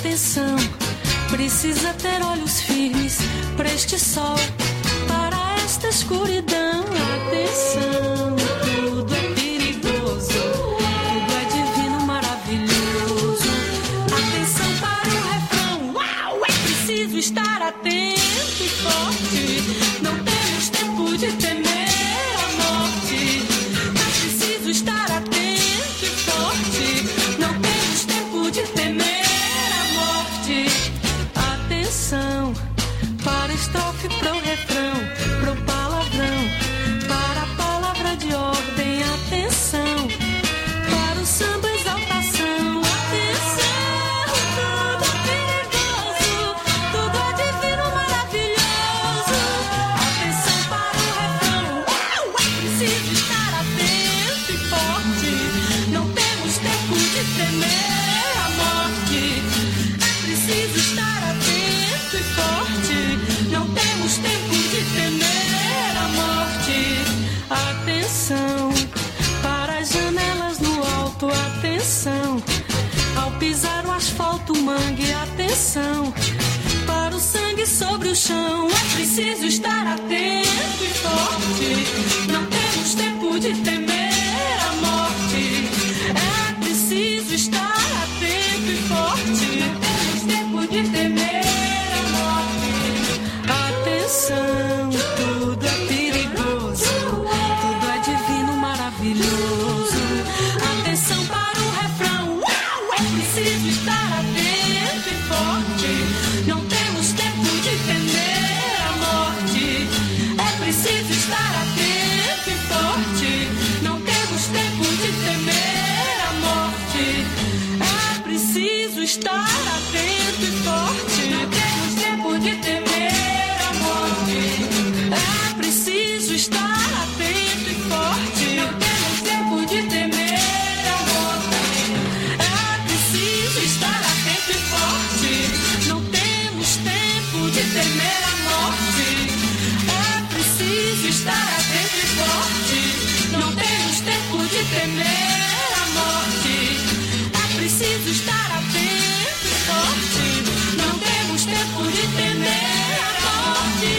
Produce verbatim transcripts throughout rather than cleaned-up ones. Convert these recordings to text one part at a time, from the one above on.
atenção, precisa ter olhos firmes para este sol, para esta escuridão. Atenção, tudo é perigoso, tudo é divino, maravilhoso. Atenção para o refrão, uau, é preciso estar atento e forte. Não temos tempo de temer a morte. É preciso estar atento e forte. Não temos tempo de temer a morte. Atenção para a estrofe, para o refrão, para o palavrão, para a palavra de ordem. Atenção para o samba, exaltação. Atenção, tudo é perigoso, tudo é divino, maravilhoso. Atenção para o refrão, uau, é preciso estar atento e forte. Não temos tempo de temer a morte. É preciso estar atento e forte. Não temos tempo de temer a morte. Atenção para as janelas no alto. Atenção ao pisar o asfalto, mangue. Atenção para o sangue sobre o chão. É preciso estar atento e forte. Não temos tempo de temer a morte. É preciso estar atento e forte. Não temos tempo de temer a morte. Atenção, tudo é perigoso, tudo é divino, maravilhoso. Atenção para o refrão, uau, é preciso estar atento e forte. Não temos tempo de temer a morte. É preciso estar atento e forte. Não temos tempo de temer a morte. É preciso estar atento e forte. Não temos tempo de temer a morte. É preciso estar atento e forte. Não temos tempo de temer a morte. É preciso estar atento e forte. Não temos tempo de temer a morte. É preciso estar atento e forte. Não temos tempo de temer a morte. É preciso estar atento e forte. Não temos tempo de temer a morte.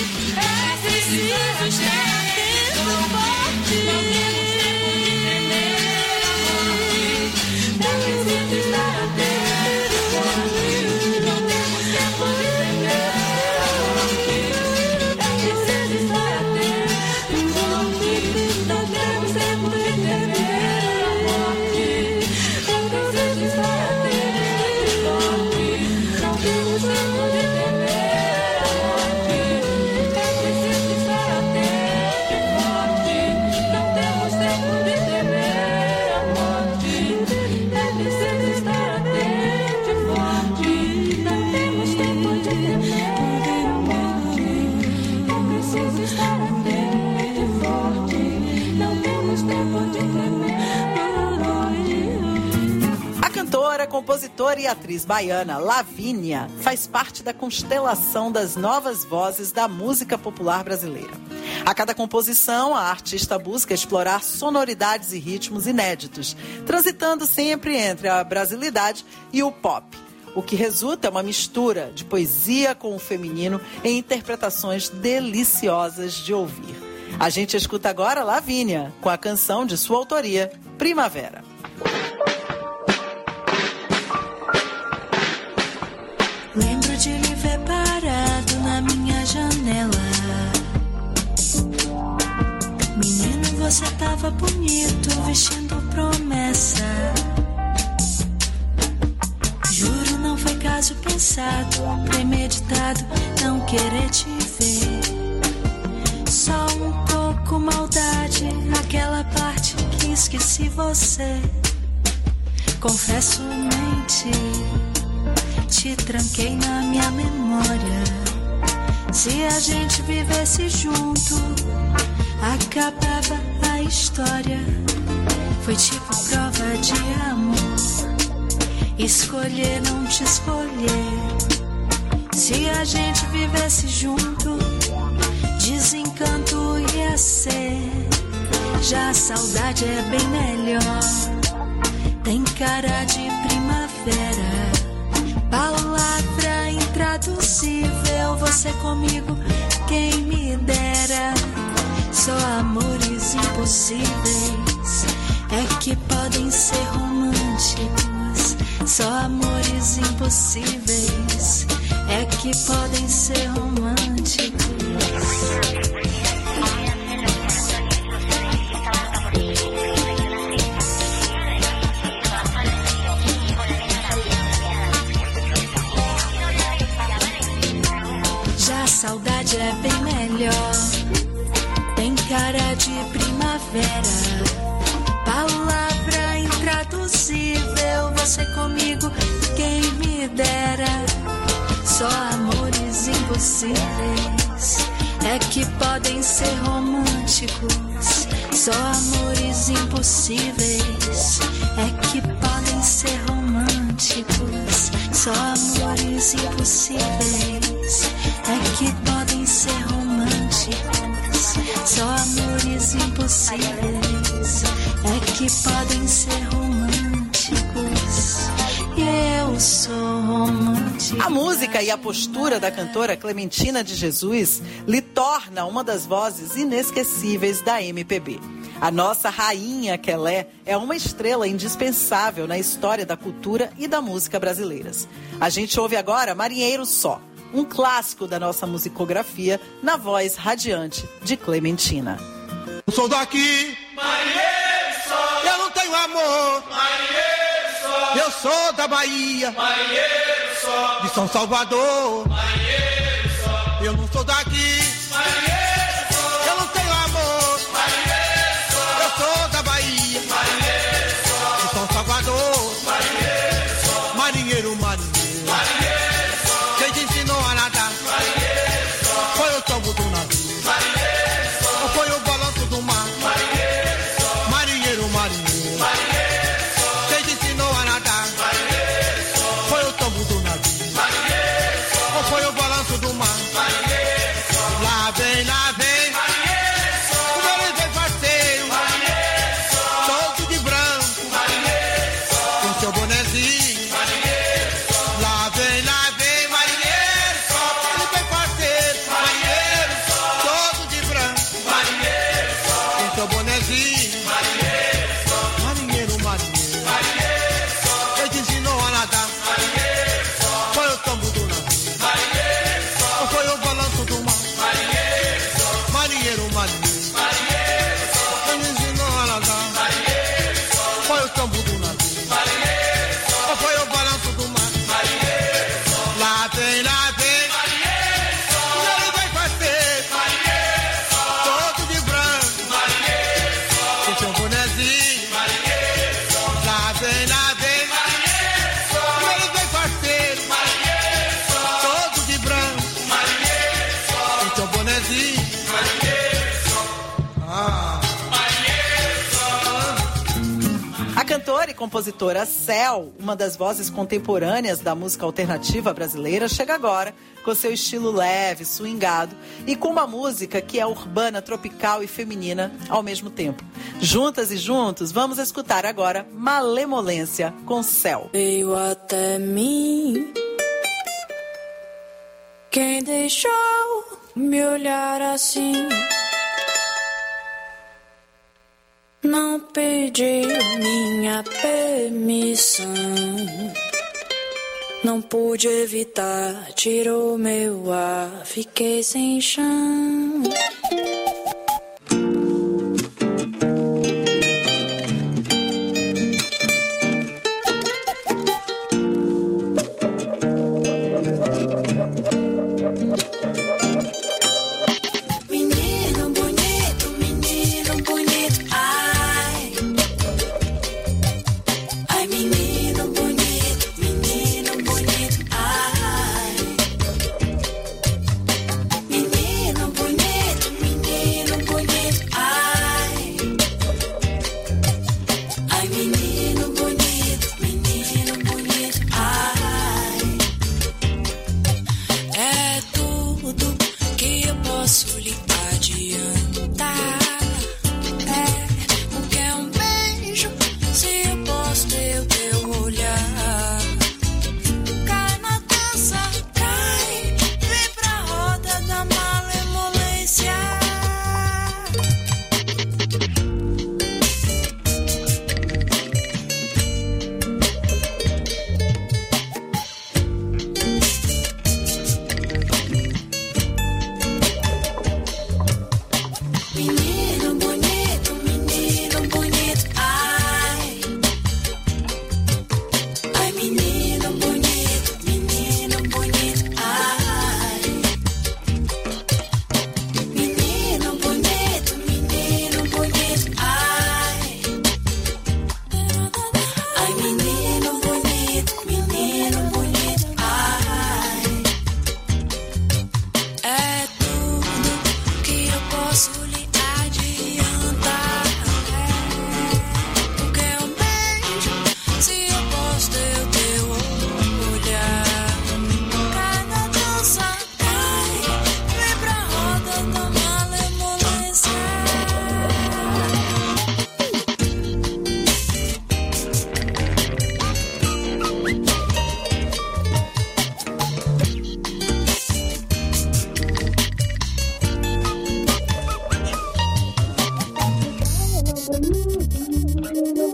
É preciso estar atento e forte. Não temos tempo de temer a morte. É preciso estar atento e forte. Não temos tempo de temer a morte. É preciso estar atento e forte. Não temos tempo de temer a morte. É preciso estar atento e forte. Não temos tempo de temer a morte. É preciso estar atento e forte. Não temos tempo de temer a morte. É preciso estar atento e forte. Não temos tempo de temer a morte. É preciso estar atento e forte. Não temos tempo de temer a morte. A cantora, compositora e atriz baiana Lavínia faz parte da constelação das novas vozes da música popular brasileira. A cada composição, a artista busca explorar sonoridades e ritmos inéditos, transitando sempre entre a brasilidade e o pop. O que resulta é uma mistura de poesia com o feminino em interpretações deliciosas de ouvir. A gente escuta agora Lavínia, com a canção de sua autoria, Primavera. Lembro de lhe ver parado na minha janela. Menino, você tava bonito, vestindo promessa. Juro, não foi caso pensado, premeditado, não querer te ver. Só um pouco maldade, aquela parte que esqueci você. Confesso, menti, te tranquei na minha memória. Se a gente vivesse junto, acabava a história. Foi tipo prova de amor, escolher não te escolher. Se a gente vivesse junto, desencanto ia ser. Já a saudade é bem melhor, tem cara de primavera. Palavra intraduzível, você comigo, quem me dera. Só amores impossíveis é que podem ser românticos. Só amores impossíveis é que podem ser românticos. Já a saudade é bem melhor, tem cara de primavera. Palavra intraduzível, você comigo, quem me dera. Só amores impossíveis é que podem ser românticos. Só amores impossíveis é que podem ser românticos. Só amores impossíveis é que podem ser românticos. Só amores impossíveis é que podem ser românticos. Eu sou romântico. A música e a postura da cantora Clementina de Jesus lhe torna uma das vozes inesquecíveis da M P B. A nossa rainha Quelé é uma estrela indispensável na história da cultura e da música brasileiras. A gente ouve agora Marinheiro Só, um clássico da nossa musicografia, na voz radiante de Clementina. Eu sou daqui, marinheiro só. Eu não tenho amor, marinheiro só. Eu sou da Bahia, marinheiro só. De São Salvador, marinheiro só. Eu não sou daqui, marinheiro só. Eu não tenho amor, marinheiro só. Eu sou da Bahia, marinheiro só. De São Salvador, marinheiro só. Marinheiro, marinheiro, marinheiro só. Quem te ensinou a nadar, marinheiro só. Foi o tombo do navio, marinheiro só. Ou foi o balanço do mar, marinheiro só. Marinheiro, marinheiro, marinheiro só. Quem te ensinou a nadar, marinheiro só. Foi o tombo do navio, marinheiro só. Ou foi o balanço do mar, marinheiro só. Lá vem, lá vem, marinheiro só. o meu vem parceiro, marinheiro só. todo de branco, marinheiro só. com seu bonezinho. marinheiro só. Lá vem, lá vem, marinheiro, só. ele vem parceiro, marinheiro, todo de branco, marinheiro só. com seu bonezinho. marinheiro só. Marinheiro, marinheiro, marinheiro só. quem te ensinou a nadar, marinheiro só. foi o tombo do navio, marinheiro só. ou foi o balanço do mar. marinheiro só. Marinheiro, marinheiro, marinheiro só. quem te ensinou a nadar, marinheiro só. foi o tombo do navio, marinheiro só. ou foi o balanço do mar. marinheiro só. Lá vem, lá vem, marinheiro só. ele vem parceiro, marinheiro só. todo de branco, marinheiro só. com seu bonezinho. marinheiro só. Lá vem, lá vem, marinheiro só. ele vem parceiro, marinheiro só. todo de branco, marinheiro só. com seu bonezinho. marinheiro só. Ah, marinheiro só. A cantora e compositora Céu, uma das vozes contemporâneas da música alternativa brasileira, chega agora com seu estilo leve, swingado e com uma música que é urbana, tropical e feminina ao mesmo tempo. Juntas e juntos, vamos escutar agora Malemolência com Céu. Veio até mim quem deixou me olhar assim. Não pediu minha permissão, não pude evitar, tirou meu ar, fiquei sem chão. Cai na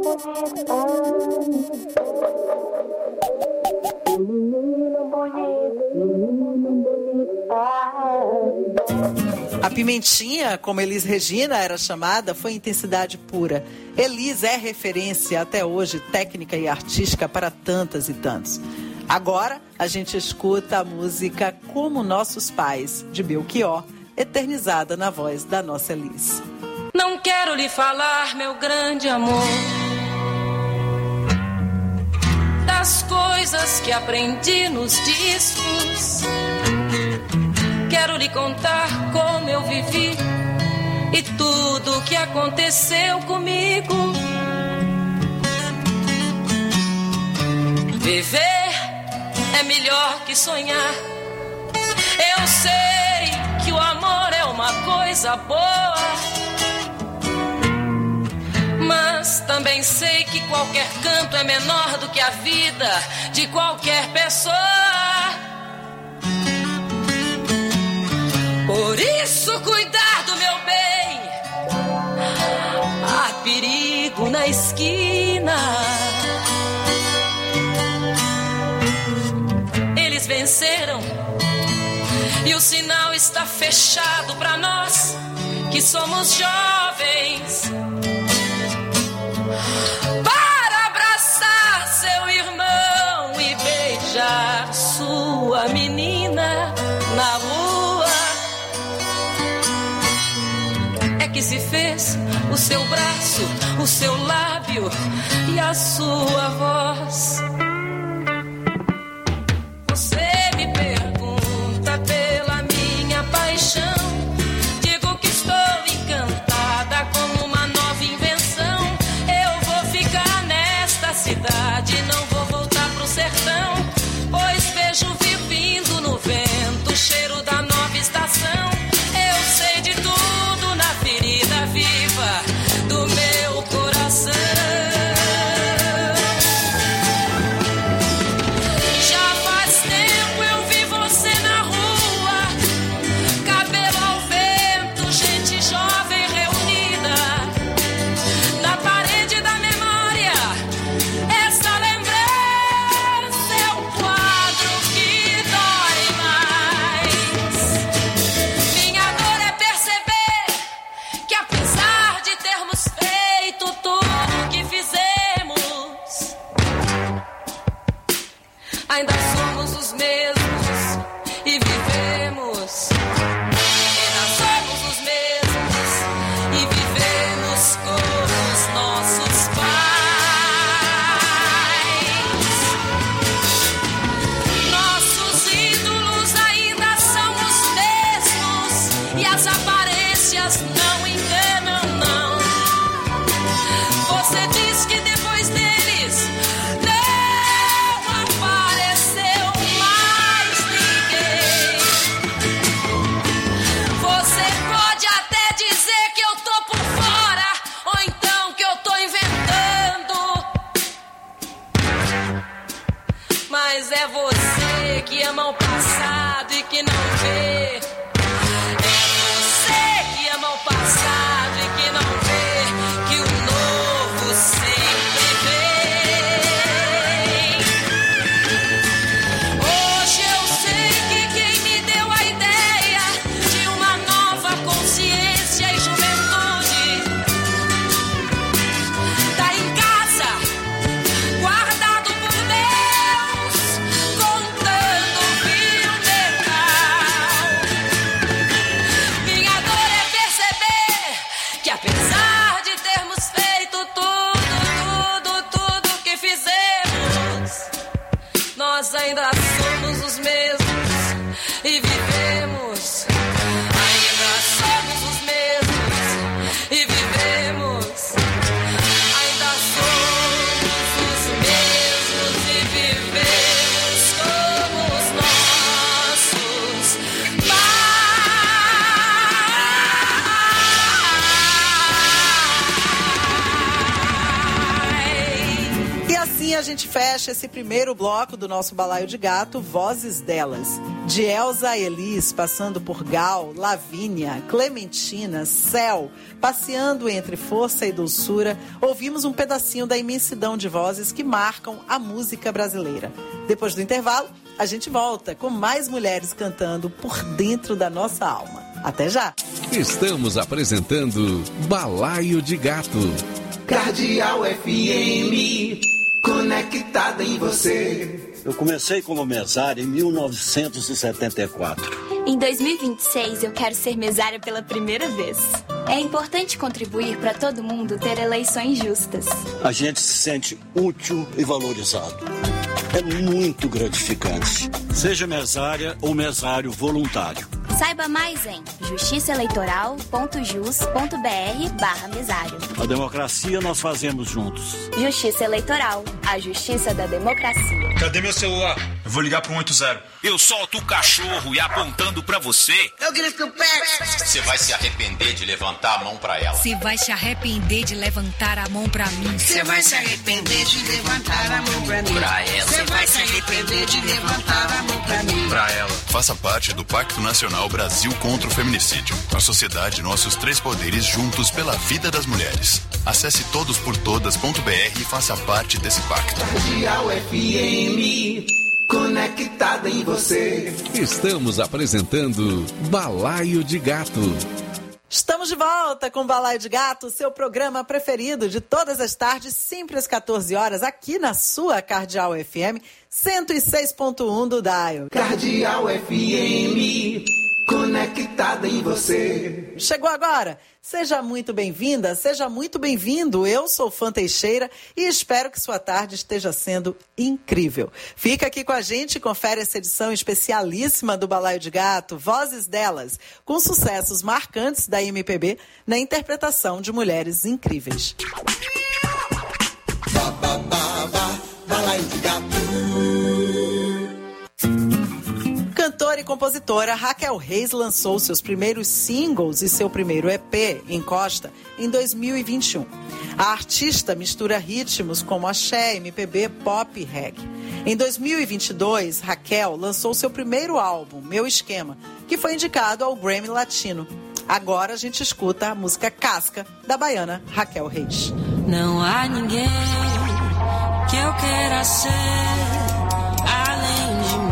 A Pimentinha, como Elis Regina era chamada, foi intensidade pura. Elis é referência até hoje, técnica e artística para tantas e tantos. Agora, a gente escuta a música Como Nossos Pais, de Belchior, eternizada na voz da nossa Elis. Não quero lhe falar, meu grande amor, das coisas que aprendi nos discos. Quero lhe contar como eu vivi e tudo o que aconteceu comigo. Viver é melhor que sonhar. Eu sei que o amor é uma coisa boa, mas também sei que qualquer canto é menor do que a vida de qualquer pessoa. Por isso, cuidar do meu bem. Há perigo na esquina. Eles venceram e o sinal está fechado para nós que somos jovens. Para abraçar seu irmão e beijar sua menina na rua. Que se fez o seu braço, o seu lábio e a sua voz. Você me pergunta pela minha paixão. Digo que estou encantada com uma nova invenção. Eu vou ficar nesta cidade, não vou voltar pro sertão, pois vejo vivindo no vento o cheiro da nova estação. Eu sei de tudo ferida viva do meu coração. Já faz tempo eu vi você na rua, cabelo ao vento, gente jovem reunida. Na parede da memória, essa lembrança é um quadro que dói mais. Minha dor é perceber que apesar de termos feito tudo o que fizemos, ainda somos os mesmos e vivemos. Ainda somos os mesmos e vivemos como os nossos pais. Nossos ídolos ainda são os mesmos e as aparências não enganam, não. Você diz que depois deles não apareceu mais ninguém. Você pode até dizer que eu tô por fora, ou então que eu tô inventando, mas é você que ama o passado e que não vê. Passado e que não vê que o novo sempre vem. Hoje eu sei que quem me deu a ideia de uma nova consciência e juventude tá em casa, guardado por Deus, contando o fio dental. Minha dor é que apesar de termos feito tudo, tudo, tudo que fizemos, nós ainda somos os mesmos e vivemos. Ainda somos os mesmos e vivemos. Ainda somos os mesmos e vivemos como os nossos pais. assim a gente fecha esse primeiro bloco do nosso Balaio de Gato, Vozes Delas. De Elza a Elis, passando por Gal, Lavínia, Clementina, Céu, passeando entre força e doçura, ouvimos um pedacinho da imensidão de vozes que marcam a música brasileira. Depois do intervalo, a gente volta com mais mulheres cantando por dentro da nossa alma. Até já! Estamos apresentando Balaio de Gato. Cardeal F M, conectada em você. Eu comecei como mesário em mil novecentos e setenta e quatro. Em dois mil e vinte e seis, eu quero ser mesária pela primeira vez. É importante contribuir para todo mundo ter eleições justas. A gente se sente útil e valorizado. É muito gratificante. Seja mesária ou mesário voluntário. Saiba mais em justiçaeleitoral.jus.br barra mesário. A democracia nós fazemos juntos. Justiça Eleitoral, a justiça da democracia. Cadê meu celular? Eu vou ligar para um oito zero. Eu solto o cachorro e apontando pra você. Eu grito o pé. Você vai se arrepender de levantar a mão pra ela. Você vai se arrepender de levantar a mão pra mim. Você vai se arrepender de levantar a mão pra mim. Pra ela. Você vai se arrepender de levantar a mão pra mim. Pra ela. Faça parte do Pacto Nacional Brasil contra o Feminicídio. A sociedade, nossos três poderes juntos pela vida das mulheres. Acesse todos por todas ponto b r e faça parte desse pacto. Cardeal F M, conectada em você. Estamos apresentando Balaio de Gato. Estamos de volta com o Balaio de Gato, seu programa preferido de todas as tardes, sempre às quatorze horas, aqui na sua Cardeal F M cento e seis ponto um do Dial. Cardeal F M, conectada em você. Chegou agora? Seja muito bem-vinda, seja muito bem-vindo. Eu sou Fã Teixeira e espero que sua tarde esteja sendo incrível. Fica aqui com a gente e confere essa edição especialíssima do Balaio de Gato, Vozes Delas, com sucessos marcantes da M P B na interpretação de mulheres incríveis. Ba, ba, ba, ba, Balaio de Gato. Cantora e compositora Raquel Reis lançou seus primeiros singles e seu primeiro E P, Encosta, em dois mil e vinte e um. A artista mistura ritmos como axé, M P B, pop e reggae. Em dois mil e vinte e dois, Raquel lançou seu primeiro álbum, Meu Esquema, que foi indicado ao Grammy Latino. Agora a gente escuta a música Casca, da baiana Raquel Reis. Não há ninguém que eu queira ser além de mim.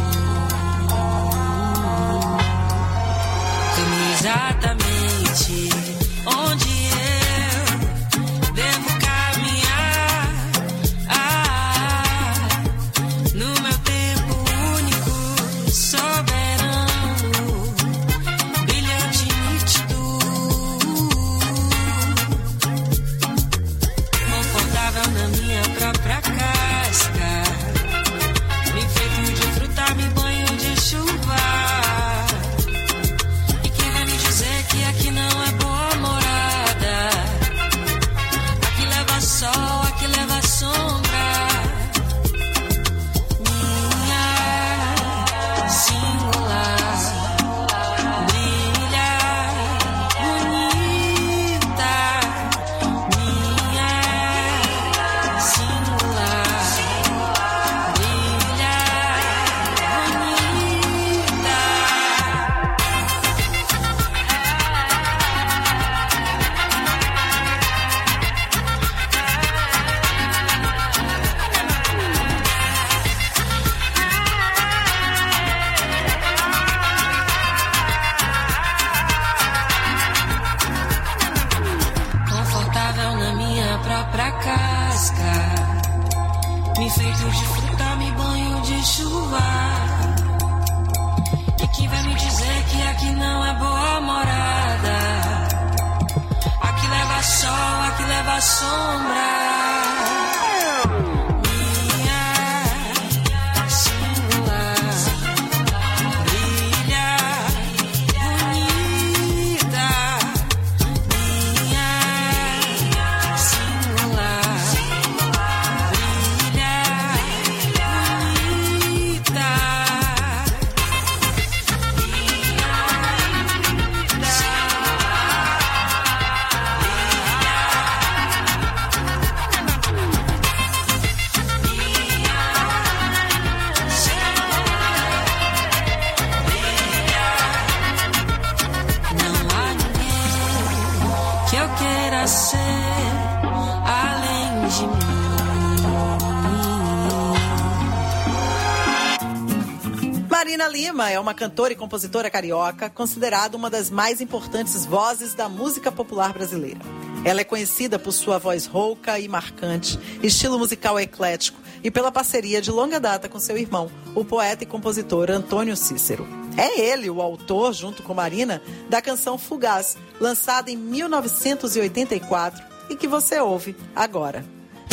Exatamente onde eu devo caminhar, ah, no meu tempo único, soberano, brilhante, nítido, confortável na minha própria casca, me feito de fruta, me banho de chuva. Que aqui não é boa morada, aqui leva sol, aqui leva sombra. Minha singular brilha bonita, minha singular brilha bonita. Própria casca, me feito de fruta, me banho de chuva. E quem vai me dizer que aqui não é boa morada? Aqui leva sol, aqui leva sombra. Marina Lima é uma cantora e compositora carioca, considerada uma das mais importantes vozes da música popular brasileira. Ela é conhecida por sua voz rouca e marcante, estilo musical eclético e pela parceria de longa data com seu irmão, o poeta e compositor Antônio Cícero. É ele o autor, junto com Marina, da canção Fugaz, lançada em mil novecentos e oitenta e quatro e que você ouve agora.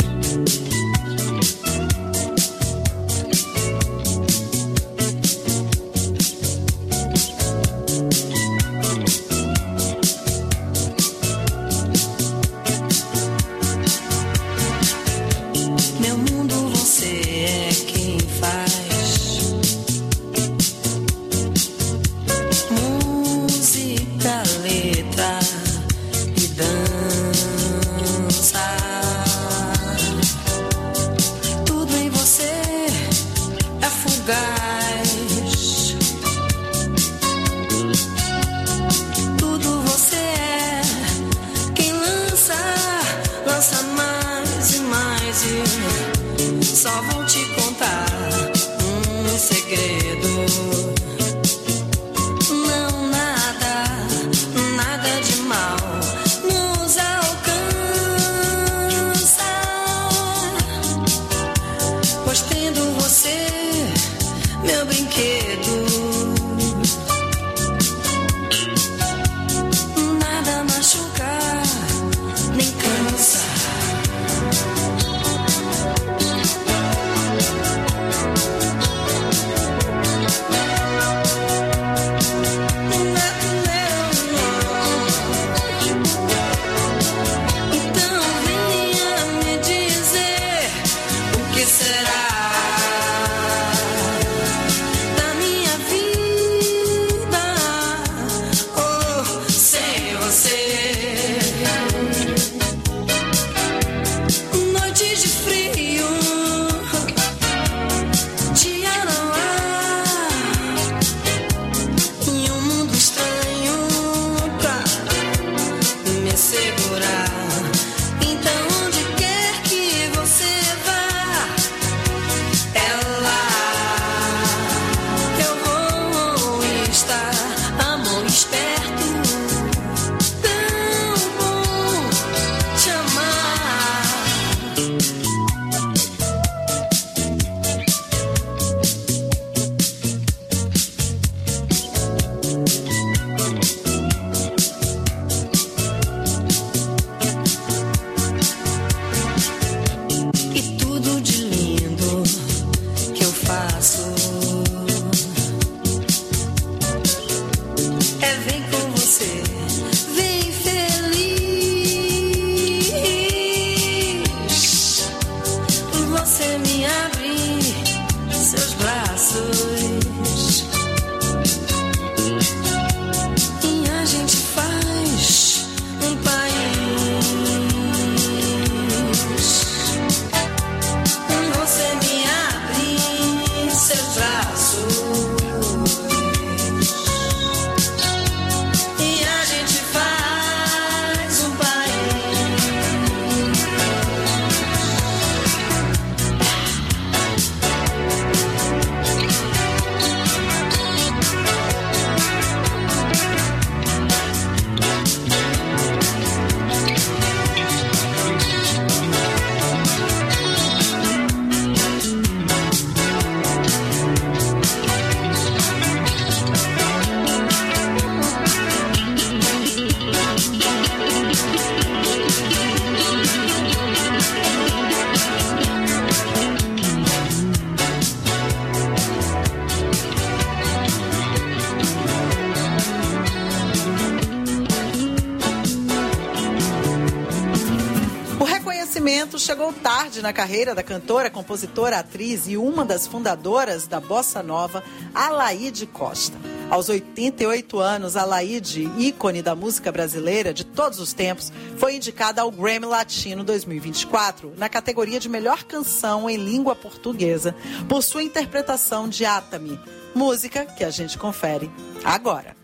Chegou tarde na carreira da cantora, compositora, atriz e uma das fundadoras da Bossa Nova, Alaide Costa. Aos oitenta e oito anos, Alaide, ícone da música brasileira de todos os tempos, foi indicada ao Grammy Latino dois mil e vinte e quatro na categoria de melhor canção em língua portuguesa por sua interpretação de Ata-me, música que a gente confere agora.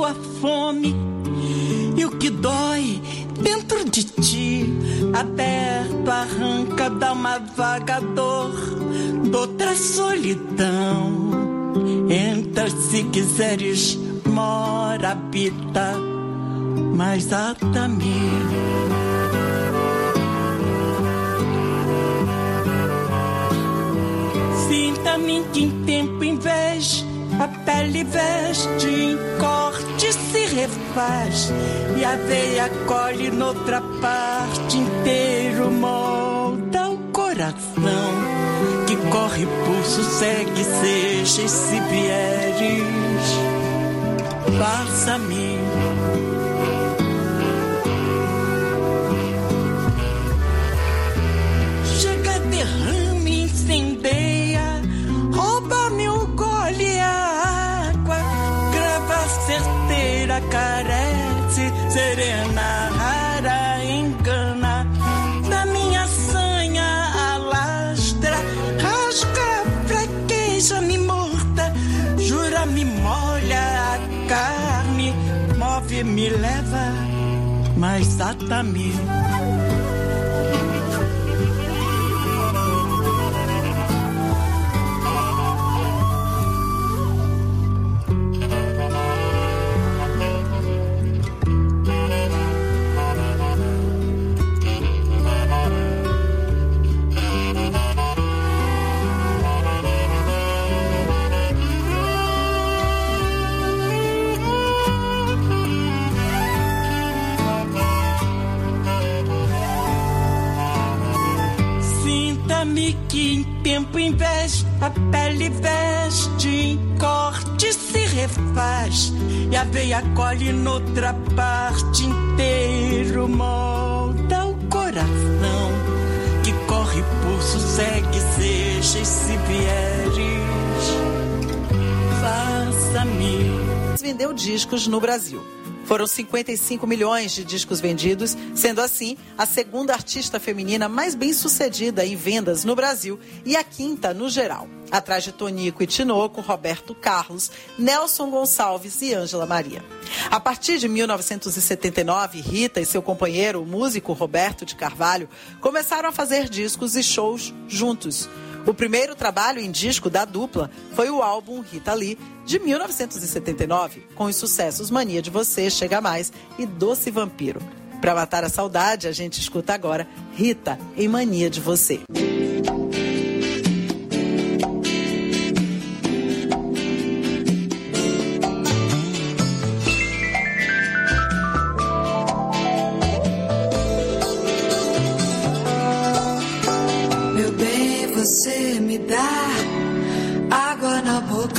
tua fome e o que dói dentro de ti, aberto arranca, dá uma vaga dor, doutra solidão. Entra se quiseres, mora, habita, mas ata-me. Sinta-me que em tempo em vez a pele veste, em corte se refaz, e a veia colhe noutra parte, inteiro molda o coração, que corre, pulso, segue, seja, e se vieres, faça-me. Chega, derrame, incendeia, rouba-me o gole a água, grava certeira, carece, serena, rara, engana, da minha sanha alastra, rasga, fraqueja, me morta, jura, me molha a carne, move, me leva, mas ata-me. Que em tempo em vez a pele veste, em corte se refaz, e a veia colhe noutra parte, inteiro molda o coração, que corre, pulso, segue, seja, e se vieres, faça-me. Vendeu discos no Brasil. Foram cinquenta e cinco milhões de discos vendidos, sendo assim a segunda artista feminina mais bem-sucedida em vendas no Brasil e a quinta no geral, atrás de Tonico e Tinoco, Roberto Carlos, Nelson Gonçalves e Ângela Maria. A partir de mil novecentos e setenta e nove, Rita e seu companheiro, o músico Roberto de Carvalho, começaram a fazer discos e shows juntos. O primeiro trabalho em disco da dupla foi o álbum Rita Lee, de mil novecentos e setenta e nove, com os sucessos Mania de Você, Chega Mais e Doce Vampiro. Para matar a saudade, a gente escuta agora Rita em Mania de Você. Você me dá água na boca,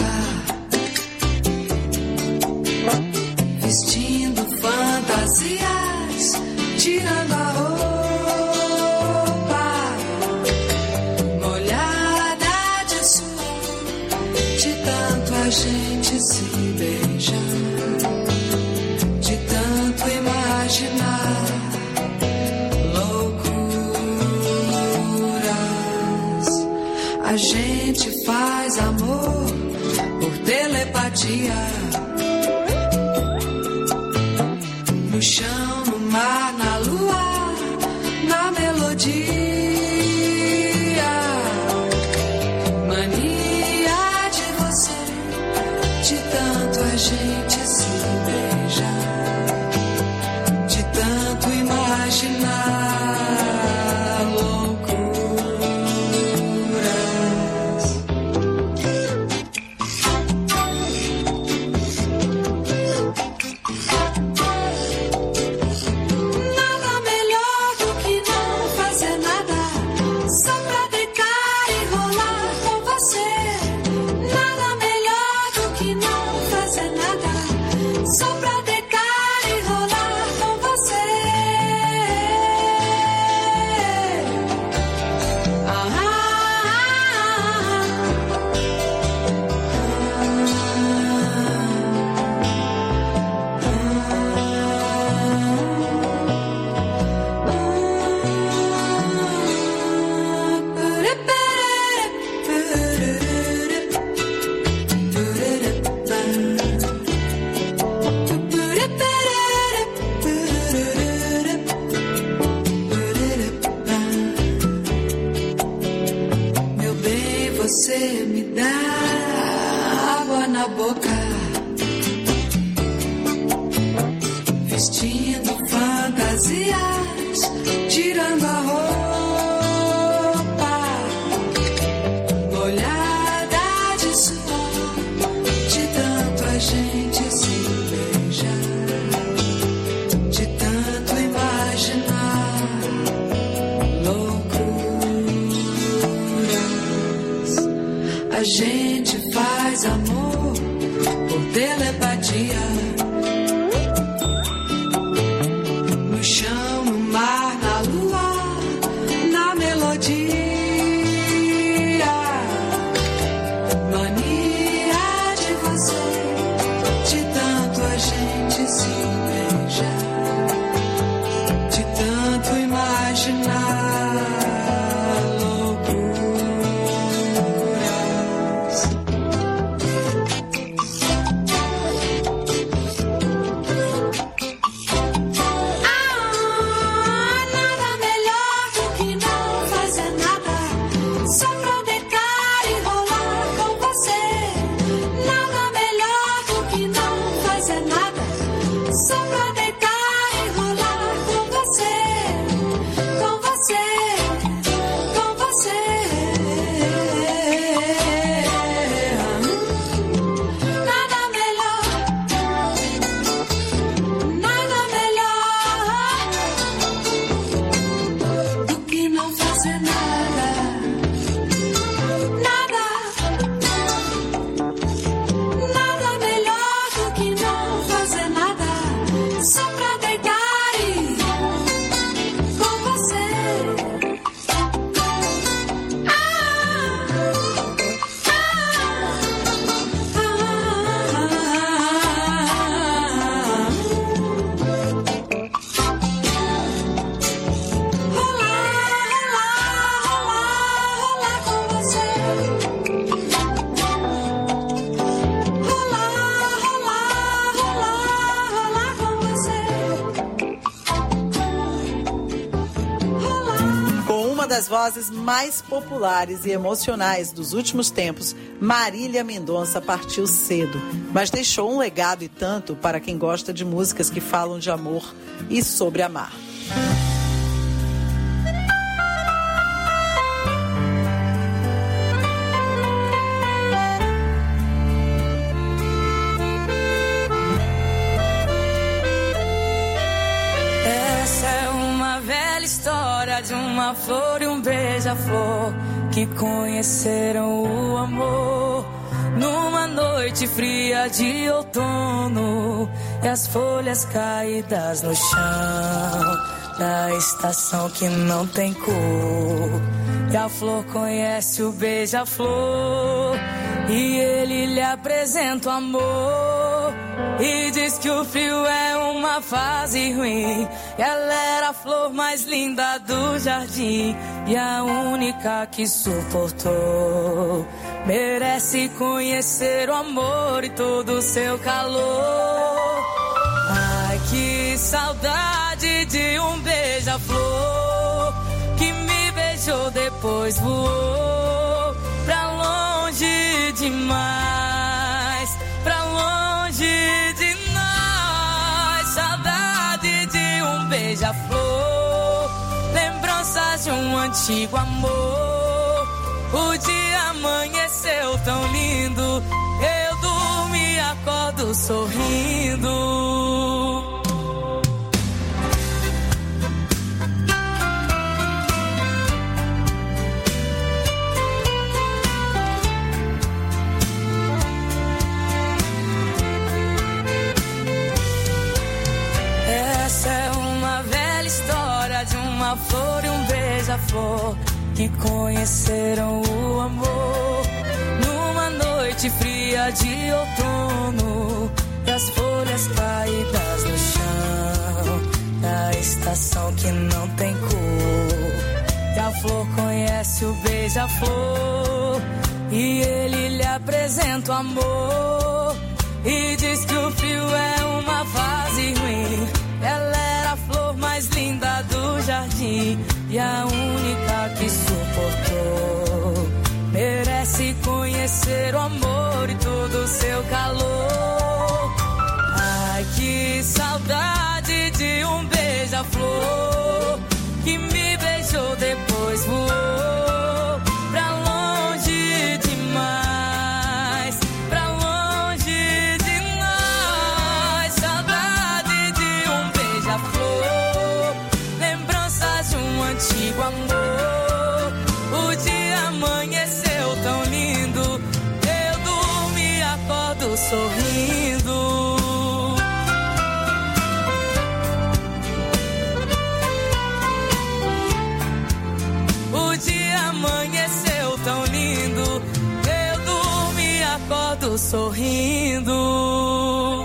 vestindo fantasias, tirando a roupa, molhada de suor, de tanto a gente se beijar, de tanto imaginar. A gente faz amor por telepatia, no chão, no mar, na lua, na melodia. Mania de você, de tanto a gente se beijar, de tanto imaginar. você me dá água na boca, vestindo fantasias, tirando a roupa, molhada de suor, de tanto a gente se beijar, de tanto imaginar loucuras. A gente faz amor por telepatia, no chão, no mar, na lua, na melodia. Mania de você, de tanto a gente se beijar, de tanto imaginar loucuras. Das vozes mais populares e emocionais dos últimos tempos, Marília Mendonça partiu cedo, mas deixou um legado e tanto para quem gosta de músicas que falam de amor e sobre amar. De uma flor e um beija-flor que conheceram o amor numa noite fria de outono, e as folhas caídas no chão da estação que não tem cor. E a flor conhece o beija-flor e ele lhe apresenta o amor, e diz que o frio é uma fase ruim. Ela era a flor mais linda do jardim e a única que suportou. Merece conhecer o amor e todo o seu calor. Ai, que saudade de um beija-flor que me beijou, depois voou pra longe demais, pra longe de nós. Saudade de um beija-flor, lembranças de um antigo amor. O dia amanheceu tão lindo, eu durmo e acordo sorrindo. Essa é uma velha história de uma flor e um beija-flor que conheceram o amor numa noite fria de outono, e as folhas caídas no chão da estação que não tem cor. E a flor conhece o beija-flor e ele lhe apresenta o amor, e diz que o frio é uma fase ruim. Ela era a flor mais linda do jardim e a única que suportou. Merece ser o amor e todo o seu calor. Ai, que saudade de um beija-flor que me beijou, depois voou pra longe demais, pra longe de nós. Saudade de um beija-flor, lembranças de um antigo amor. O dia amanheceu tão lindo, eu durmo e acordo sorrindo. O dia amanheceu tão lindo, eu durmo e acordo sorrindo.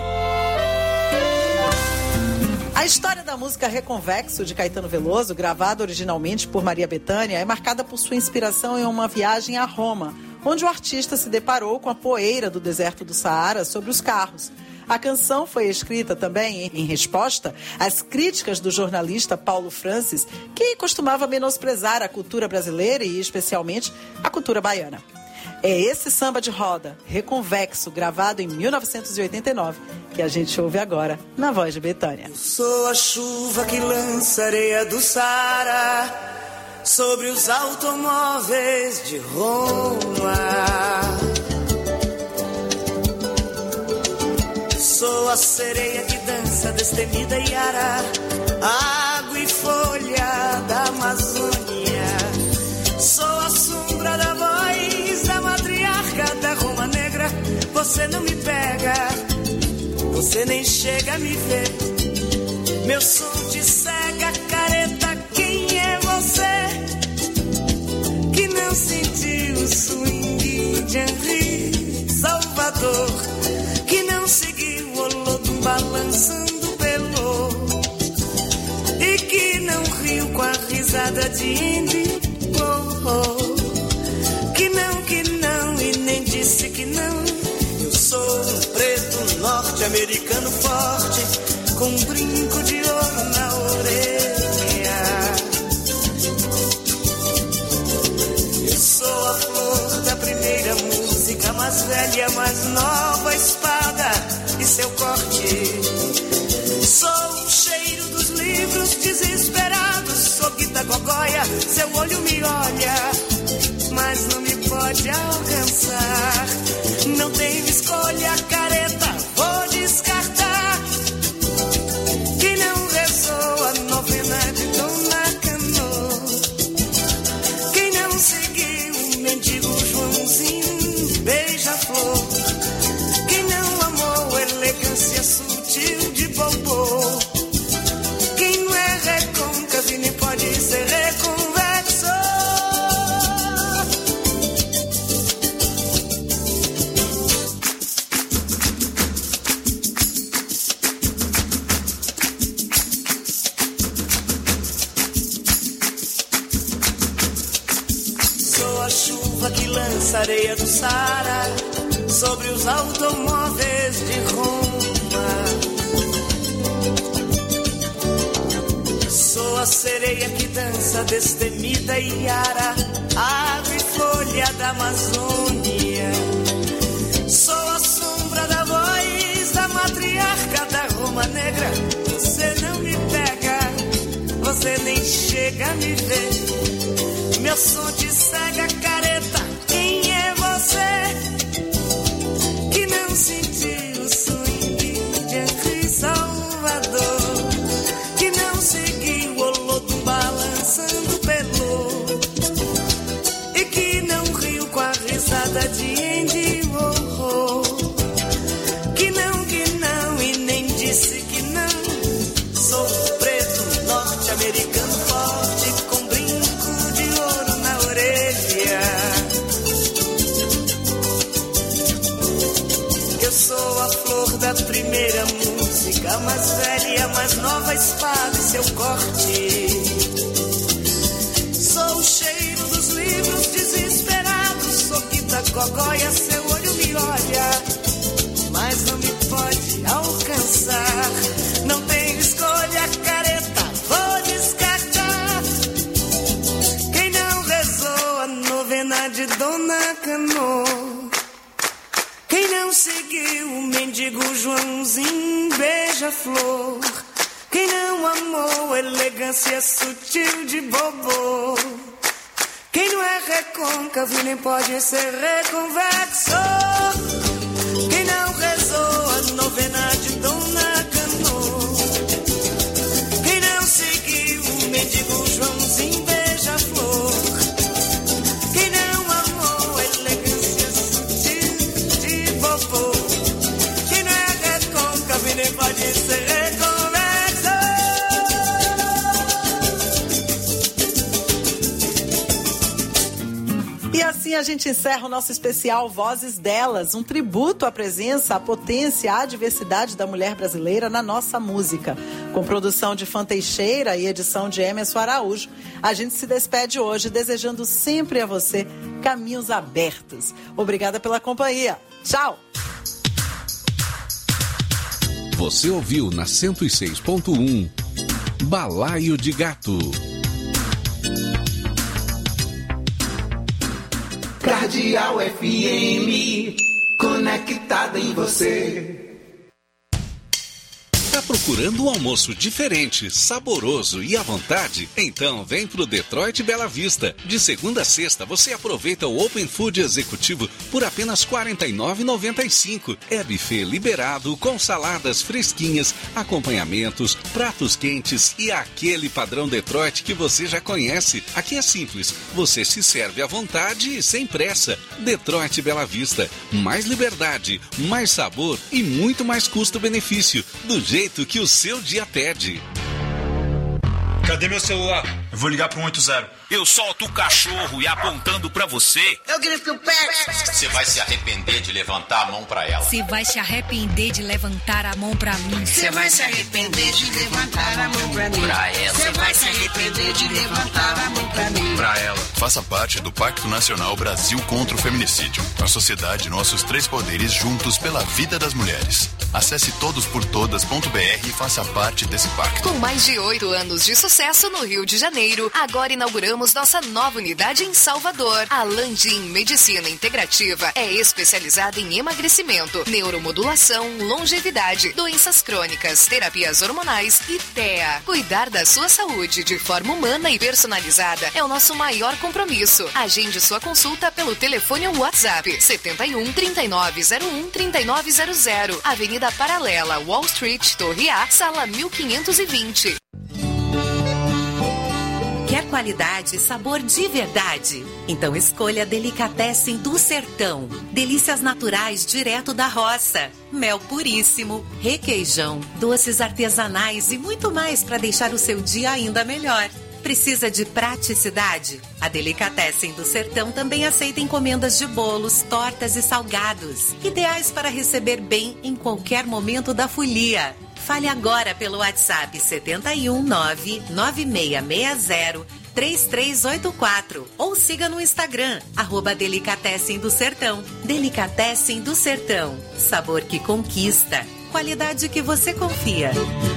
A história da música Reconvexo, de Caetano Veloso, gravada originalmente por Maria Bethânia, é marcada por sua inspiração em uma viagem a Roma, onde o artista se deparou com a poeira do deserto do Saara sobre os carros. A canção foi escrita também em resposta às críticas do jornalista Paulo Francis, que costumava menosprezar a cultura brasileira e, especialmente, a cultura baiana. É esse samba de roda, Reconvexo, gravado em mil novecentos e oitenta e nove, que a gente ouve agora na voz de Bethânia. Eu sou a chuva que lança areia do Saara sobre os automóveis de Roma. Sou a sereia que dança destemida e ara, água e folha da Amazônia. Sou a sombra da voz da matriarca da Roma Negra. Você não me pega, você nem chega a me ver. Meu som te cega, careta, quem é você? Que não sentiu o swing de Henri Salvador, que não seguiu o Olodum balançando pelo, e que não riu com a risada de Indy, oh, oh. Que não, que não, e nem disse que não. Eu sou um preto norte-americano forte, com um brinco de ouro na orelha. Eu sou a flor da primeira música, mais velha, mais nova espada e seu corte. Sou o cheiro dos livros desesperados, sou Guita Gogóia, seu olho me olha, mas não me pode alcançar. Não tenho escolha, careta, vou descartar. Que não rezou a novena de Dona Cano, quem não seguiu o mendigo Joãozinho beija-flor, quem não amou elegância sutil de Bobô, quem não é recôncavo e nem pode ser reconvexo. Sou a chuva que lança areia do Saara sobre os automóveis de Roma. Sou a sereia que dança destemida e ara, água e folha da Amazônia. Sou a sombra da voz da matriarca da Roma Negra. Você não me pega, você nem chega a me ver. Meu som te cega, careta, quem é você? Que não sentiu o swing de Henri Salvador, que não seguiu o Olodum balançando pelo, e que não riu com a risada de Andy, oh, oh. Que não, que não, e nem disse que não. Sou preto norte-americano forte, com brinco de ouro na orelha. Eu sou a flor da primeira música, mais velha, mais nova espada e seu corte. Sou o cheiro dos livros desesperados, sou Guita Gogóia, seu olho me olha, mas não me pode alcançar. Não tenho escolha, careta, vou descartar. Quem não rezou a novena de Dona Cano, não seguiu o mendigo Joãozinho beija-flor? Quem não amou elegância sutil de bobô? Quem não é recôncavo nem pode ser reconvexo? Quem não rezou a novena de Dona Canô? Quem não seguiu o mendigo Joãozinho beija-flor? Quem não amou a elegância sutil de bobô? Quem não é recôncavo e nem pode ser reconvexo? E assim a gente encerra o nosso especial Vozes Delas, um tributo à presença, à potência, à diversidade da mulher brasileira na nossa música. Com produção de Fã Teixeira e edição de Emerson Araújo, a gente se despede hoje desejando sempre a você caminhos abertos. Obrigada pela companhia. Tchau! Você ouviu na cento e seis ponto um Balaio de Gato. Cardeal F M, conectada em você. Tá procurando um almoço diferente, saboroso e à vontade? Então vem pro Detroit Bela Vista. De segunda a sexta você aproveita o Open Food Executivo por apenas quarenta e nove reais e noventa e cinco centavos. É buffet liberado com saladas fresquinhas, acompanhamentos, pratos quentes e aquele padrão Detroit que você já conhece. Aqui é simples, você se serve à vontade e sem pressa. Detroit Bela Vista, mais liberdade, mais sabor e muito mais custo-benefício, do jeito que o seu dia pede. Cadê meu celular? Eu vou ligar pro um oito zero. Eu solto o cachorro e apontando pra você. Eu grito pet. Você vai se arrepender de levantar a mão pra ela. Você vai se arrepender de levantar a mão pra mim. Você vai se arrepender de levantar a mão pra mim. Pra ela. Você vai se arrepender de levantar a mão pra mim. Pra ela. Faça parte do Pacto Nacional Brasil contra o Feminicídio. A sociedade Nossos Três Poderes juntos pela vida das mulheres. Acesse todos por todas ponto b r e faça parte desse pacto. Com mais de oito anos de sucesso no Rio de Janeiro, agora inauguramos nossa nova unidade em Salvador. A Landim Medicina Integrativa é especializada em emagrecimento, neuromodulação, longevidade, doenças crônicas, terapias hormonais e T E A. Cuidar da sua saúde de forma humana e personalizada é o nosso maior compromisso. Agende sua consulta pelo telefone ou WhatsApp setenta e um, trinta e nove zero um, trinta e nove zero zero, Avenida Paralela, Wall Street, Torre A, sala mil quinhentos e vinte. Quer qualidade e sabor de verdade? Então escolha Delicatessen do Sertão. Delícias naturais direto da roça. Mel puríssimo, requeijão, doces artesanais e muito mais para deixar o seu dia ainda melhor. Precisa de praticidade? A Delicatessen do Sertão também aceita encomendas de bolos, tortas e salgados, ideais para receber bem em qualquer momento da folia. Fale agora pelo WhatsApp setenta e um, nove nove seis seis zero, três três oito quatro ou siga no Instagram, arroba Delicatessen do Sertão. Delicatessen do Sertão, sabor que conquista, qualidade que você confia.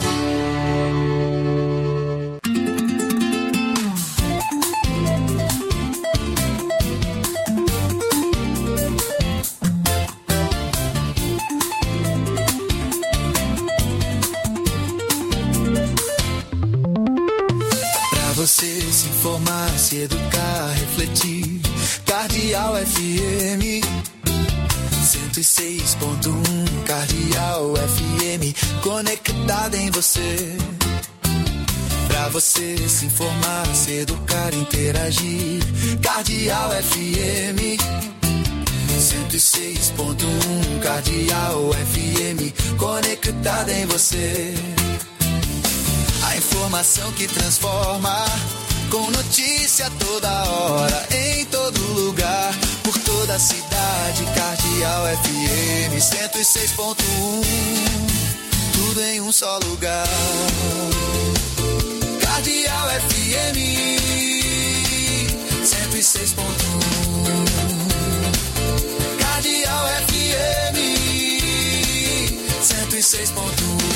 Você se informar, se educar, refletir. Cardeal F M cento e seis ponto um. Cardeal F M, conectada em você. Pra você se informar, se educar, interagir. Cardeal F M cento e seis ponto um. Cardeal F M, conectada em você. A informação que transforma, com notícia toda hora, em todo lugar, por toda a cidade. Cardeal F M cento e seis ponto um, tudo em um só lugar. Cardeal F M cento e seis ponto um. Cardeal F M cento e seis ponto um.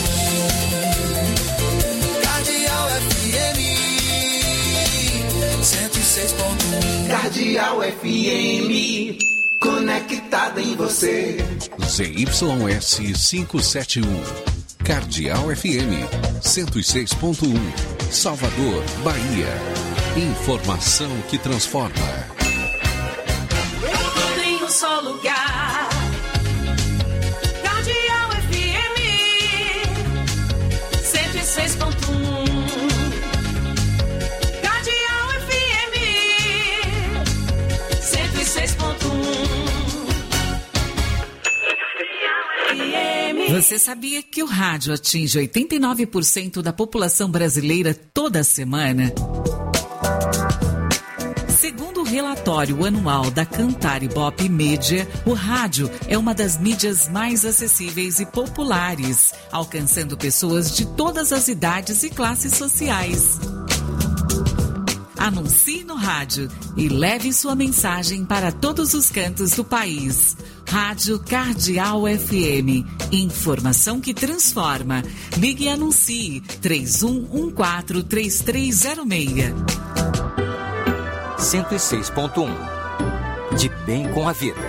Cardeal F M cento e seis ponto um. Cardeal F M. conectada em você. Z Y S quinhentos e setenta e um, Cardeal F M, cento e seis ponto um, Salvador, Bahia. Informação que transforma. Tudo em um só lugar. Cardeal F M, cento e seis ponto um. Cardeal F M, cento e seis ponto um. Você sabia que o rádio atinge oitenta e nove por cento da população brasileira toda semana? Segundo o relatório anual da Cantar Ibope Mídia, o rádio é uma das mídias mais acessíveis e populares, alcançando pessoas de todas as idades e classes sociais. Anuncie no rádio e leve sua mensagem para todos os cantos do país. Rádio Cardeal F M. Informação que transforma. Ligue e anuncie três um um quatro, três três zero seis. cento e seis ponto um. De bem com a vida.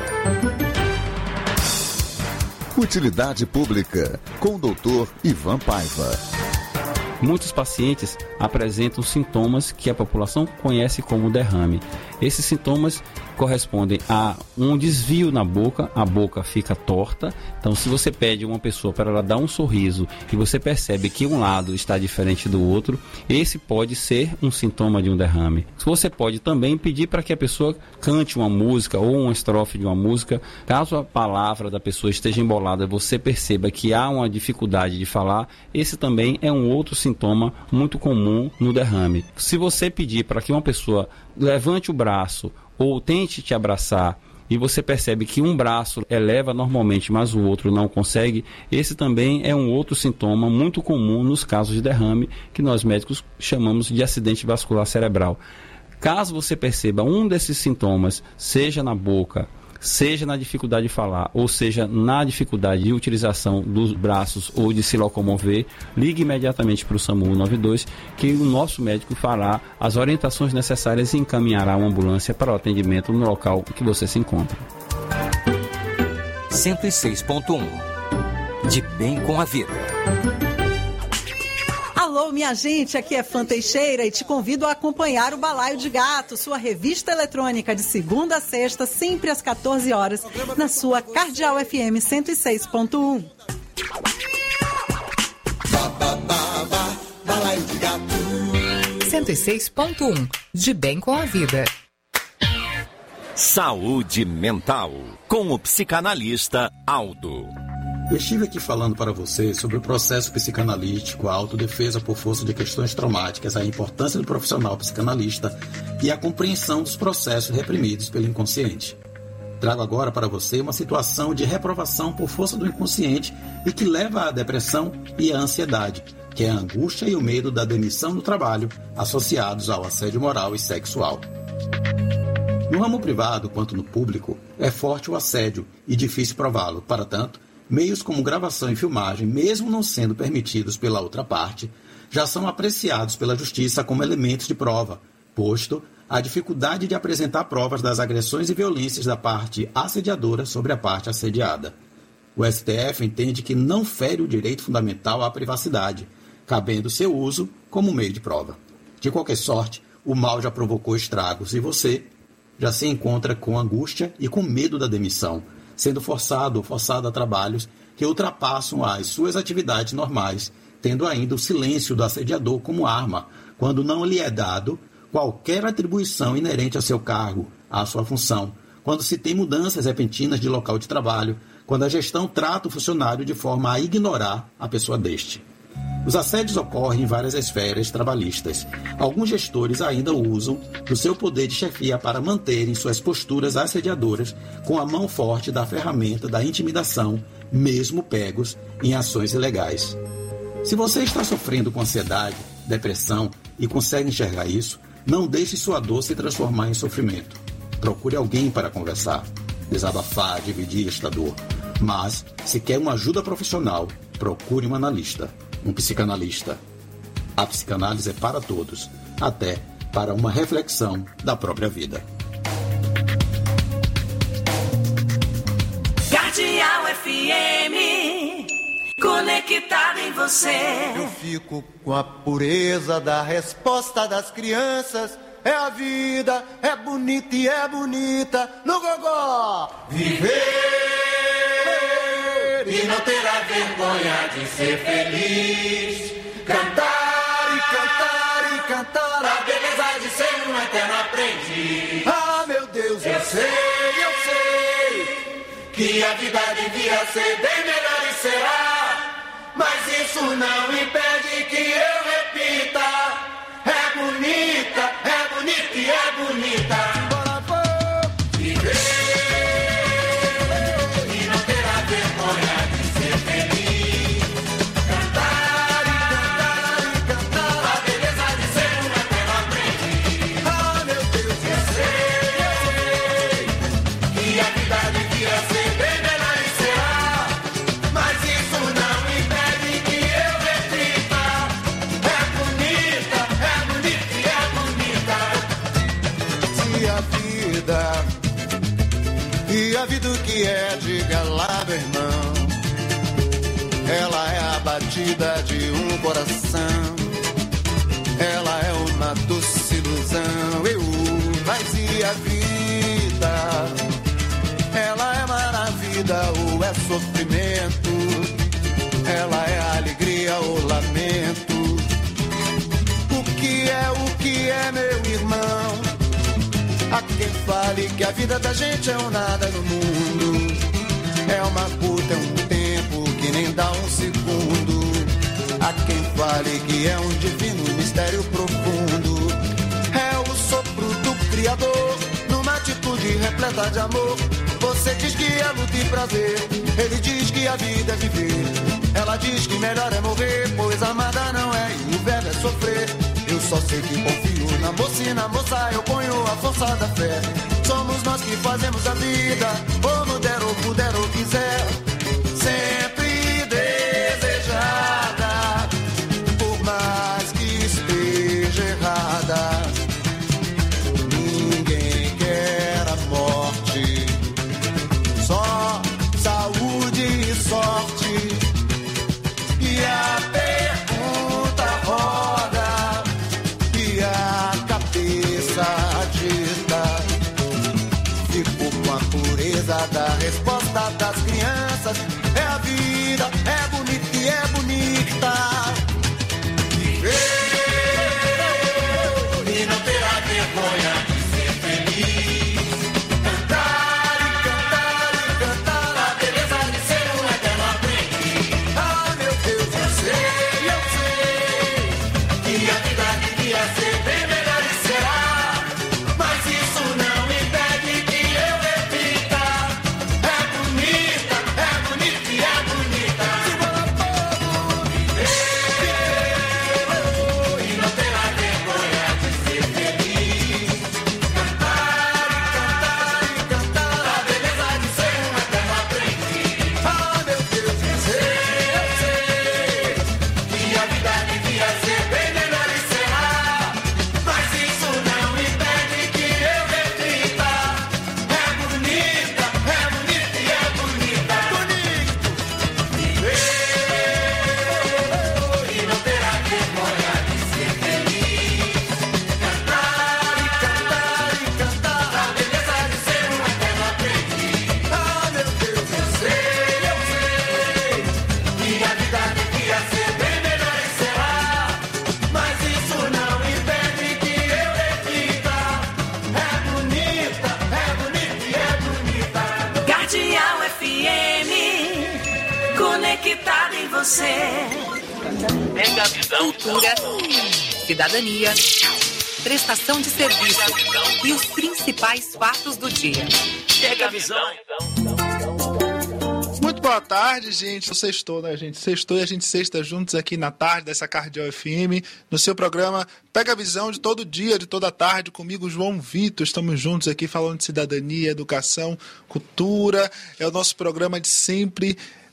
Utilidade Pública, com o doutor Ivan Paiva. Muitos pacientes apresentam sintomas que a população conhece como derrame. Esses sintomas correspondem a um desvio na boca, a boca fica torta. Então, se você pede uma pessoa para ela dar um sorriso e você percebe que um lado está diferente do outro, esse pode ser um sintoma de um derrame. Você pode também pedir para que a pessoa cante uma música ou uma estrofe de uma música. Caso a palavra da pessoa esteja embolada, você perceba que há uma dificuldade de falar, esse também é um outro sintoma muito comum no derrame. Se você pedir para que uma pessoa levante o braço ou tente te abraçar e você percebe que um braço eleva normalmente, mas o outro não consegue, esse também é um outro sintoma muito comum nos casos de derrame, que nós médicos chamamos de acidente vascular cerebral. Caso você perceba um desses sintomas, seja na boca, seja na dificuldade de falar, ou seja na dificuldade de utilização dos braços ou de se locomover, ligue imediatamente para o SAMU nove dois, que o nosso médico fará as orientações necessárias e encaminhará uma ambulância para o atendimento no local que você se encontra. cento e seis ponto um. De bem com a vida. Alô, minha gente, aqui é Fã Teixeira e te convido a acompanhar o Balaio de Gato, sua revista eletrônica de segunda a sexta, sempre às quatorze horas, na sua Cardeal F M cento e seis ponto um. cento e seis ponto um. De bem com a vida. Saúde mental, com o psicanalista Aldo. Eu estive aqui falando para vocês sobre o processo psicanalítico, a autodefesa por força de questões traumáticas, a importância do profissional psicanalista e a compreensão dos processos reprimidos pelo inconsciente. Trago agora para você uma situação de reprovação por força do inconsciente e que leva à depressão e à ansiedade, que é a angústia e o medo da demissão do trabalho associados ao assédio moral e sexual. No ramo privado quanto no público, é forte o assédio e difícil prová-lo. Para tanto, meios como gravação e filmagem, mesmo não sendo permitidos pela outra parte, já são apreciados pela justiça como elementos de prova, posto a dificuldade de apresentar provas das agressões e violências da parte assediadora sobre a parte assediada. O S T F entende que não fere o direito fundamental à privacidade, cabendo seu uso como meio de prova. De qualquer sorte, o mal já provocou estragos e você já se encontra com angústia e com medo da demissão, sendo forçado ou forçada a trabalhos que ultrapassam as suas atividades normais, tendo ainda o silêncio do assediador como arma, quando não lhe é dado qualquer atribuição inerente a seu cargo, à sua função, quando se tem mudanças repentinas de local de trabalho, quando a gestão trata o funcionário de forma a ignorar a pessoa deste. Os assédios ocorrem em várias esferas trabalhistas. Alguns gestores ainda usam do seu poder de chefia para manterem suas posturas assediadoras com a mão forte da ferramenta da intimidação, mesmo pegos em ações ilegais. Se você está sofrendo com ansiedade, depressão e consegue enxergar isso, não deixe sua dor se transformar em sofrimento. Procure alguém para conversar, desabafar, dividir esta dor. Mas, se quer uma ajuda profissional, procure um analista. Um psicanalista. A psicanálise é para todos, até para uma reflexão da própria vida. F M, conectada em você. Eu fico com a pureza da resposta das crianças. É a vida, é bonita e é bonita no gogó. Viver e não ter a vergonha de ser feliz. Cantar e cantar e cantar a beleza de ser um eterno aprendiz. Ah, meu Deus, eu sei, eu sei que a vida devia ser bem melhor e será. Mas isso não impede que eu repita. É bonita, é bonita e é bonita. Bora, bora. Viver e não ter a vergonha de ser feliz. Cantar e cantar e cantar a beleza de ser um eterno aprendiz. Ah, meu Deus, eu sei, eu sei que a vida devia ser bem melhor e será. Mas isso não impede que eu repita. É bonita, é bonita e é bonita. Se a vida, e a vida o que é, diga lá, meu irmão. Ela é a batida de um coração. Ela é uma doce ilusão. Eu, mas e a vida? Ela é maravilha ou é sofrimento? Ela é alegria ou lamento? O que é, o que é, meu irmão? Há quem fale que a vida da gente é um nada no mundo. É uma puta, é um tempo que nem dá um segundo. Há quem fale que é um divino mistério profundo. É o sopro do Criador numa atitude repleta de amor. Você diz que é luta e prazer, ele diz que a vida é viver. Ela diz que melhor é morrer, pois amada não é e o verbo é sofrer. Eu só sei que confio na moça e na moça eu ponho a força da fé. Somos nós que fazemos a vida, como der ou puder ou quiser. Sempre desejada, por mais que esteja errada. Ninguém quer a morte, só saúde e sorte. E a pergunta roda e a cabeça agita. Fico com a pureza da resposta das crianças. É a vida, é bonita e é bonita. Viver e não ter a vergonha de ser feliz. Cantar e cantar e cantar a beleza de ser um eterno aprendiz. Ah, meu Deus, eu sei, eu sei que a vida devia ser bem melhor e será. Mas isso não impede que eu repita. É bonita, é bonita e é bonita. Se bora povo viver e não ter a vergonha de ser feliz. Cantar e cantar e cantar a beleza de ser um eterno aprendiz. Ah, meu Deus, eu sei, eu sei que a vida devia ser bem melhor e será. Mas isso não impede que eu repita. É bonita, é bonita e é bonita. Bonito, viver e não ter a vergonha de ser feliz. Cantar e cantar e cantar a beleza de ser um eterno aprendiz. Ah, meu Deus, eu sei, eu sei que a vida devia ser bem melhor e será. Mas isso não impede que eu repita. É bonita, é bonita e é bonita. Cardeal F M, conectada em você. Cultura, cidadania, prestação de serviço e os principais fatos do dia. Pega a visão. Muito boa tarde, gente. Sextou, né, gente? Sextou e a gente sexta juntos aqui na tarde dessa Cardeal F M, no seu programa Pega a Visão de todo dia, de toda tarde, comigo, João Vitor. Estamos juntos aqui falando de cidadania, educação, cultura. É o nosso programa de sempre,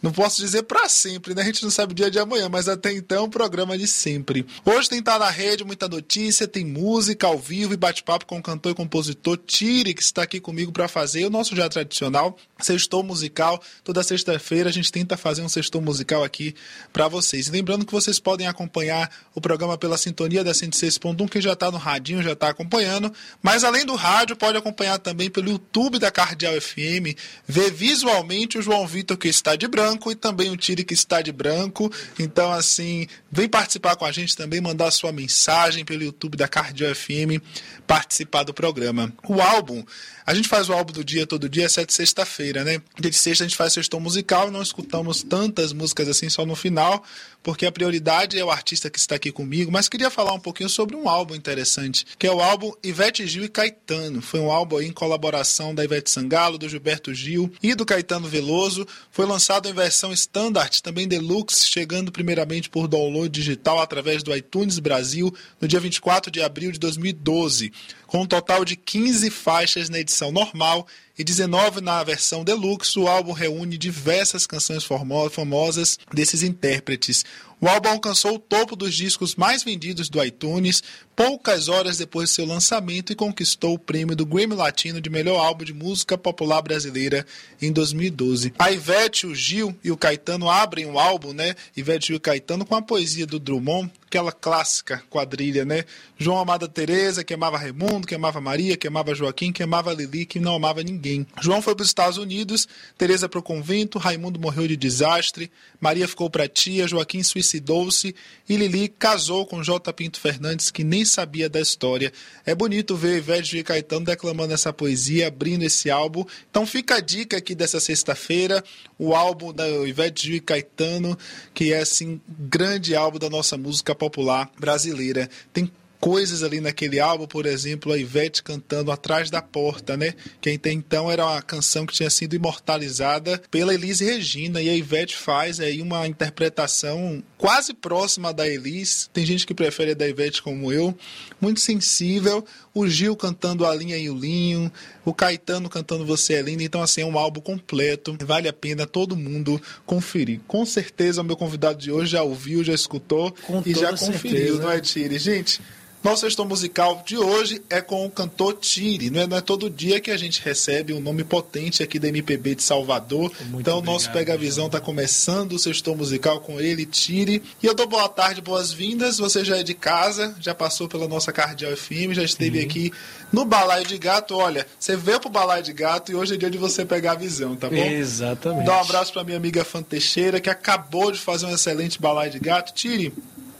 Não posso dizer para sempre, né? A gente não sabe o dia de amanhã, mas até então, programa de sempre. Hoje tem Tá na Rede, muita notícia, tem música ao vivo e bate-papo com o cantor e compositor Tiri, que está aqui comigo para fazer o nosso já tradicional sextou musical. Toda sexta-feira a gente tenta fazer um sextou musical aqui para vocês. E lembrando que vocês podem acompanhar o programa pela sintonia da cento e seis ponto um, que já está no radinho, já está acompanhando. Mas além do rádio, pode acompanhar também pelo YouTube da Cardeal F M, ver visualmente o João Vitor, que está de branco, e também o Tiri, que está de branco. Então, assim, vem participar com a gente também, mandar sua mensagem pelo YouTube da Cardeal F M, participar do programa. O álbum, a gente faz o álbum do dia todo dia, exceto sexta-feira, né? Dia de sexta a gente faz sextou musical, não escutamos tantas músicas assim só no final, porque a prioridade é o artista que está aqui comigo, mas queria falar um pouquinho sobre um álbum interessante, que é o álbum Ivete Gil e Caetano. Foi um álbum aí em colaboração da Ivete Sangalo, do Gilberto Gil e do Caetano Veloso. Foi lançado em versão standard, também deluxe, chegando primeiramente por download digital através do iTunes Brasil, no dia vinte e quatro de abril de dois mil e doze, com um total de quinze faixas na edição normal e dezenove na versão deluxe. O álbum reúne diversas canções famosas desses intérpretes. O álbum alcançou o topo dos discos mais vendidos do iTunes poucas horas depois de seu lançamento e conquistou o prêmio do Grammy Latino de melhor álbum de música popular brasileira em dois mil e doze. A Ivete, o Gil e o Caetano abrem o álbum, né? Ivete, Gil e Caetano, com a poesia do Drummond, aquela clássica quadrilha, né? João amava Teresa, que amava Raimundo, que amava Maria, que amava Joaquim, que amava Lili, que não amava ninguém. João foi para os Estados Unidos, Teresa para o convento, Raimundo morreu de desastre, Maria ficou para tia, Joaquim suicidou-se e Lili casou com J. Pinto Fernandes, que nem sabia da história. É bonito ver Ivete Gil e Caetano declamando essa poesia, abrindo esse álbum. Então fica a dica aqui dessa sexta-feira, o álbum da Ivete Gil e Caetano, que é assim, grande álbum da nossa música popular brasileira. Tem coisas ali naquele álbum, por exemplo, a Ivete cantando Atrás da Porta, né? Que até então era uma canção que tinha sido imortalizada pela Elis Regina, e a Ivete faz aí uma interpretação quase próxima da Elis. Tem gente que prefere a da Ivete como eu, muito sensível. O Gil cantando A Linha e o Linho, o Caetano cantando Você é Linda. Então, assim, é um álbum completo, vale a pena todo mundo conferir. Com certeza o meu convidado de hoje já ouviu, já escutou Com e já conferiu, certeza. Não é, Tiri? Gente, nosso sextou musical de hoje é com o cantor Tiri. Não é, não é todo dia que a gente recebe um nome potente aqui da M P B de Salvador. Muito então, o nosso Pega a Visão está começando o sextou musical com ele, Tiri. E eu dou boa tarde, boas-vindas. Você já é de casa, já passou pela nossa Cardeal F M, já esteve Sim. aqui no Balaio de Gato. Olha, você veio pro Balaio de Gato e hoje é dia de você pegar a visão, tá bom? Exatamente. Dá um abraço para minha amiga Fan Teixeira, que acabou de fazer um excelente Balaio de Gato. Tiri,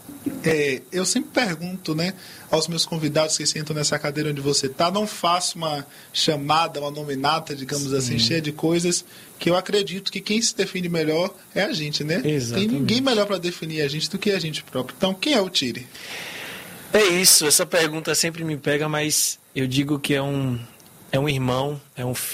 É, eu sempre pergunto, né, aos meus convidados que sentam nessa cadeira onde você está, não faço uma chamada, uma nominata, digamos Sim. assim, cheia de coisas, que eu acredito que quem se define melhor é a gente, né? Exatamente. Tem ninguém melhor para definir a gente do que a gente próprio. Então, quem é o Tiri? É isso, essa pergunta sempre me pega, mas eu digo que é um, é um irmão, é um,